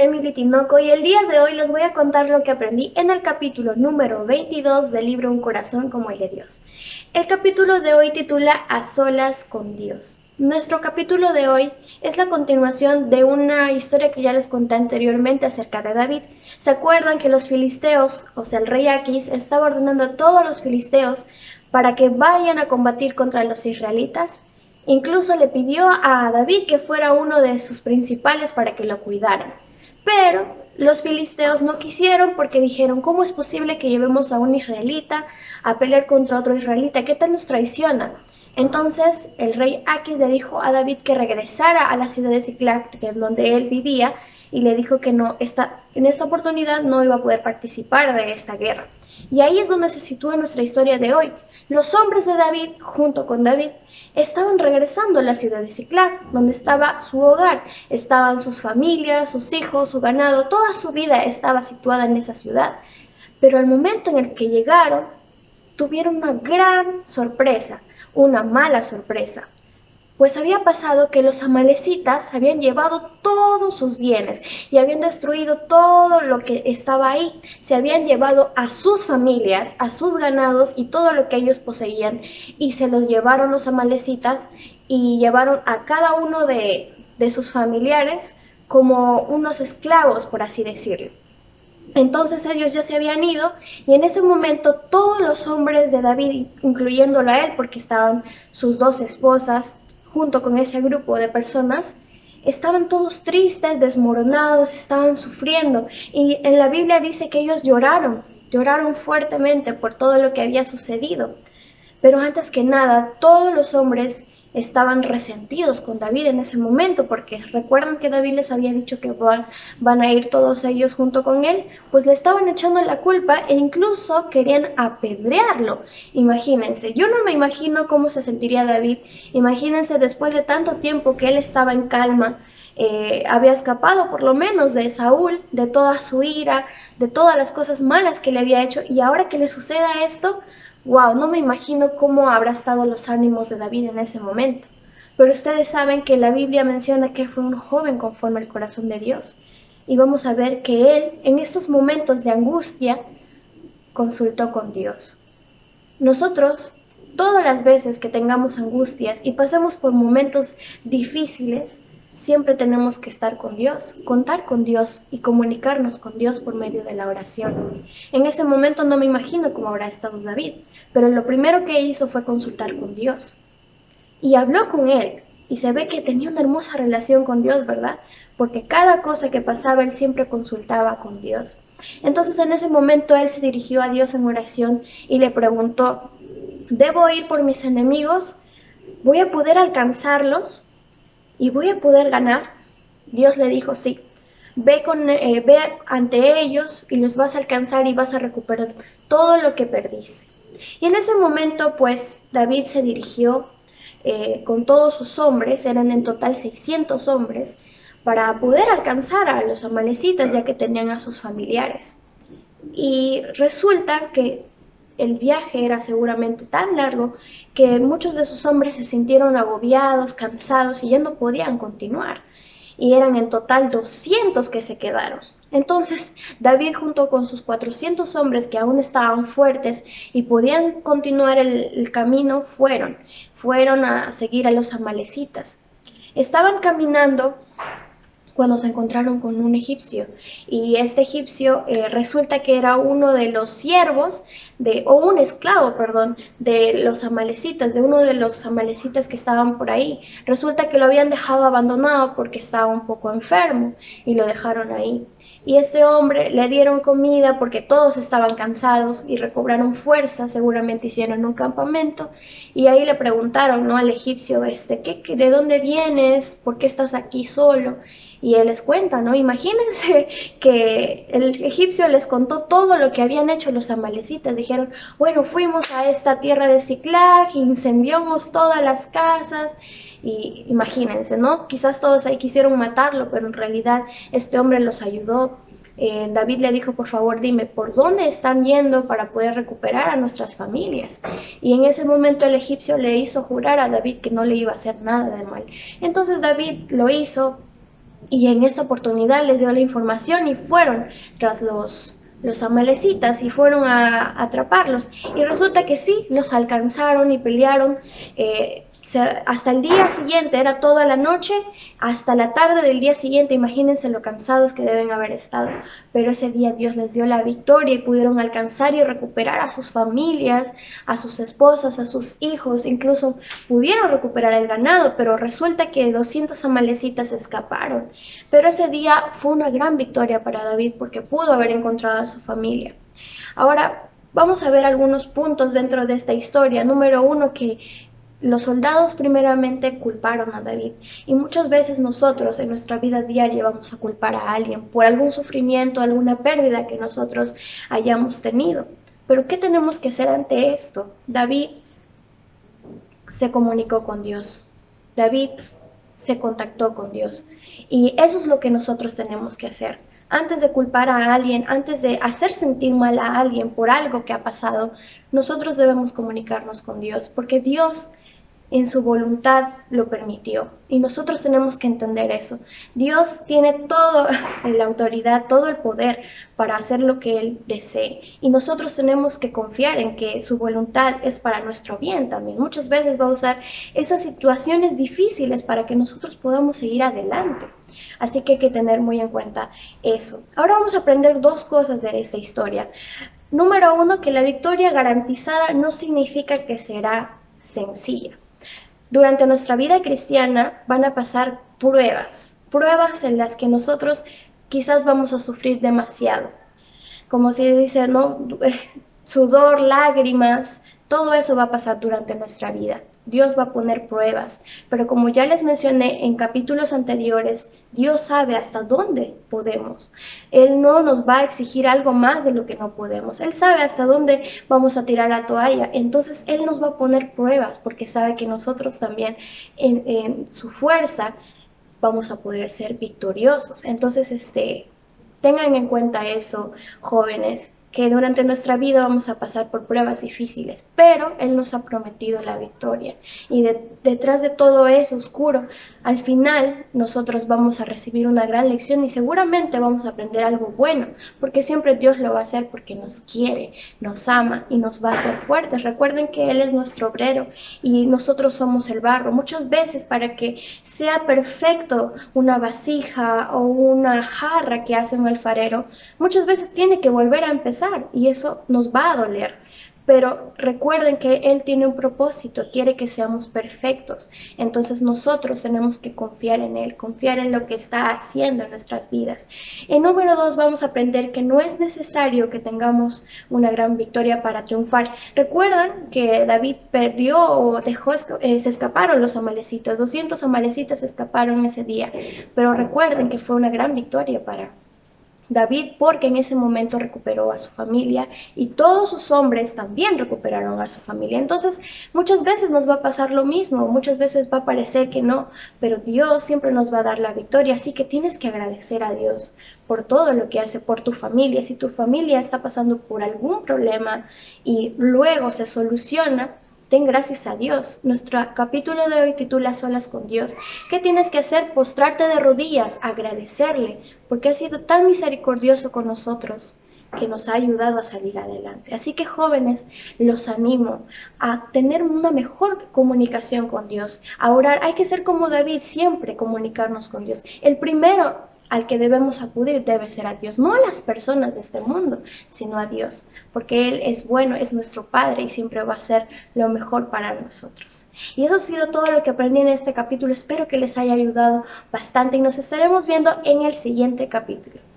Emily Tinoco y el día de hoy les voy a contar lo que aprendí en el capítulo número 22 del libro Un corazón como el de Dios. El capítulo de hoy titula A solas con Dios. Nuestro capítulo de hoy es la continuación de una historia que ya les conté anteriormente acerca de David. ¿Se acuerdan que los filisteos, o sea el rey Aquis, estaba ordenando a todos los filisteos para que vayan a combatir contra los israelitas? Incluso le pidió a David que fuera uno de sus principales para que lo cuidaran. Pero los filisteos no quisieron porque dijeron, ¿cómo es posible que llevemos a un israelita a pelear contra otro israelita? ¿Qué tal nos traiciona? Entonces el rey Aquis le dijo a David que regresara a la ciudad de Siclac, donde él vivía, y le dijo que en esta oportunidad no iba a poder participar de esta guerra. Y ahí es donde se sitúa nuestra historia de hoy. Los hombres de David, junto con David, estaban regresando a la ciudad de Siclac, donde estaba su hogar, estaban sus familias, sus hijos, su ganado, toda su vida estaba situada en esa ciudad. Pero al momento en el que llegaron, tuvieron una gran sorpresa, una mala sorpresa. Pues había pasado que los amalecitas habían llevado todos sus bienes y habían destruido todo lo que estaba ahí. Se habían llevado a sus familias, a sus ganados y todo lo que ellos poseían y se los llevaron los amalecitas y llevaron a cada uno de sus familiares como unos esclavos, por así decirlo. Entonces ellos ya se habían ido y en ese momento todos los hombres de David, incluyéndolo a él porque estaban sus dos esposas, junto con ese grupo de personas, estaban todos tristes, desmoronados, estaban sufriendo. Y en la Biblia dice que ellos lloraron fuertemente por todo lo que había sucedido. Pero antes que nada, todos los hombres estaban resentidos con David en ese momento, porque recuerdan que David les había dicho que van a ir todos ellos junto con él, pues le estaban echando la culpa e incluso querían apedrearlo. Imagínense, yo no me imagino cómo se sentiría David. Imagínense después de tanto tiempo que él estaba en calma, había escapado por lo menos de Saúl, de toda su ira, de todas las cosas malas que le había hecho, y ahora que le suceda esto, wow, no me imagino cómo habrá estado los ánimos de David en ese momento. Pero ustedes saben que la Biblia menciona que fue un joven conforme al corazón de Dios. Y vamos a ver que él, en estos momentos de angustia, consultó con Dios. Nosotros, todas las veces que tengamos angustias y pasemos por momentos difíciles, siempre tenemos que estar con Dios, contar con Dios y comunicarnos con Dios por medio de la oración. En ese momento no me imagino cómo habrá estado David, pero lo primero que hizo fue consultar con Dios. Y habló con él, y se ve que tenía una hermosa relación con Dios, ¿verdad? Porque cada cosa que pasaba él siempre consultaba con Dios. Entonces en ese momento él se dirigió a Dios en oración y le preguntó, ¿debo ir por mis enemigos? ¿Voy a poder alcanzarlos? ¿Y voy a poder ganar? Dios le dijo, sí, ve ante ellos y los vas a alcanzar y vas a recuperar todo lo que perdiste. Y en ese momento, pues, David se dirigió con todos sus hombres, eran en total 600 hombres, para poder alcanzar a los amalecitas, ya que tenían a sus familiares. Y resulta que el viaje era seguramente tan largo que muchos de sus hombres se sintieron agobiados, cansados y ya no podían continuar. Y eran en total 200 que se quedaron. Entonces David junto con sus 400 hombres que aún estaban fuertes y podían continuar el camino, fueron a seguir a los amalecitas. Estaban caminando cuando se encontraron con un egipcio, y este egipcio resulta que era uno de los siervos, o un esclavo, perdón, de los amalecitas, de uno de los amalecitas que estaban por ahí. Resulta que lo habían dejado abandonado porque estaba un poco enfermo, y lo dejaron ahí. Y este hombre le dieron comida porque todos estaban cansados y recobraron fuerza, seguramente hicieron un campamento, y ahí le preguntaron, ¿no?, al egipcio, ¿de dónde vienes? ¿Por qué estás aquí solo? Y él les cuenta, ¿no? Imagínense que el egipcio les contó todo lo que habían hecho los amalecitas. Dijeron, bueno, fuimos a esta tierra de Siclag, incendiamos todas las casas. Y imagínense, ¿no? Quizás todos ahí quisieron matarlo, pero en realidad este hombre los ayudó. David le dijo, por favor, dime, ¿por dónde están yendo para poder recuperar a nuestras familias? Y en ese momento el egipcio le hizo jurar a David que no le iba a hacer nada de mal. Entonces David lo hizo. Y en esta oportunidad les dio la información y fueron tras los amalecitas y fueron a atraparlos. Y resulta que sí, los alcanzaron y pelearon. Hasta el día siguiente, era toda la noche, hasta la tarde del día siguiente, imagínense lo cansados que deben haber estado, pero ese día Dios les dio la victoria y pudieron alcanzar y recuperar a sus familias, a sus esposas, a sus hijos, incluso pudieron recuperar el ganado, pero resulta que 200 amalecitas escaparon, pero ese día fue una gran victoria para David porque pudo haber encontrado a su familia. Ahora, vamos a ver algunos puntos dentro de esta historia. Número uno, que los soldados primeramente culparon a David y muchas veces nosotros en nuestra vida diaria vamos a culpar a alguien por algún sufrimiento, alguna pérdida que nosotros hayamos tenido. Pero ¿qué tenemos que hacer ante esto? David se comunicó con Dios. David se contactó con Dios. Y eso es lo que nosotros tenemos que hacer. Antes de culpar a alguien, antes de hacer sentir mal a alguien por algo que ha pasado, nosotros debemos comunicarnos con Dios, porque Dios en su voluntad lo permitió. Y nosotros tenemos que entender eso. Dios tiene toda la autoridad, todo el poder para hacer lo que Él desee. Y nosotros tenemos que confiar en que su voluntad es para nuestro bien también. Muchas veces va a usar esas situaciones difíciles para que nosotros podamos seguir adelante. Así que hay que tener muy en cuenta eso. Ahora vamos a aprender dos cosas de esta historia. Número uno, que la victoria garantizada no significa que será sencilla. Durante nuestra vida cristiana van a pasar pruebas en las que nosotros quizás vamos a sufrir demasiado. Como se dice, ¿no? Sudor, lágrimas, todo eso va a pasar durante nuestra vida. Dios va a poner pruebas, pero como ya les mencioné en capítulos anteriores, Dios sabe hasta dónde podemos. Él no nos va a exigir algo más de lo que no podemos. Él sabe hasta dónde vamos a tirar la toalla. Entonces Él nos va a poner pruebas porque sabe que nosotros también en su fuerza vamos a poder ser victoriosos. Entonces, tengan en cuenta eso, jóvenes, que durante nuestra vida vamos a pasar por pruebas difíciles, pero Él nos ha prometido la victoria. Y detrás de todo eso oscuro, al final nosotros vamos a recibir una gran lección y seguramente vamos a aprender algo bueno, porque siempre Dios lo va a hacer porque nos quiere, nos ama y nos va a hacer fuertes. Recuerden que Él es nuestro obrero y nosotros somos el barro. Muchas veces para que sea perfecto una vasija o una jarra que hace un alfarero, muchas veces tiene que volver a empezar y eso nos va a doler. Pero recuerden que Él tiene un propósito, quiere que seamos perfectos. Entonces nosotros tenemos que confiar en Él, confiar en lo que está haciendo en nuestras vidas. En número 2 vamos a aprender que no es necesario que tengamos una gran victoria para triunfar. Recuerdan que David perdió o se escaparon los amalecitas, 200 amalecitas escaparon ese día. Pero recuerden que fue una gran victoria para David, porque en ese momento recuperó a su familia y todos sus hombres también recuperaron a su familia. Entonces, muchas veces nos va a pasar lo mismo, muchas veces va a parecer que no, pero Dios siempre nos va a dar la victoria, así que tienes que agradecer a Dios por todo lo que hace por tu familia. Si tu familia está pasando por algún problema y luego se soluciona, ten gracias a Dios. Nuestro capítulo de hoy titula Solas con Dios. ¿Qué tienes que hacer? Postrarte de rodillas, agradecerle, porque ha sido tan misericordioso con nosotros que nos ha ayudado a salir adelante. Así que jóvenes, los animo a tener una mejor comunicación con Dios, a orar. Hay que ser como David, siempre comunicarnos con Dios. El primero al que debemos acudir debe ser a Dios, no a las personas de este mundo, sino a Dios, porque Él es bueno, es nuestro Padre y siempre va a ser lo mejor para nosotros. Y eso ha sido todo lo que aprendí en este capítulo. Espero que les haya ayudado bastante y nos estaremos viendo en el siguiente capítulo.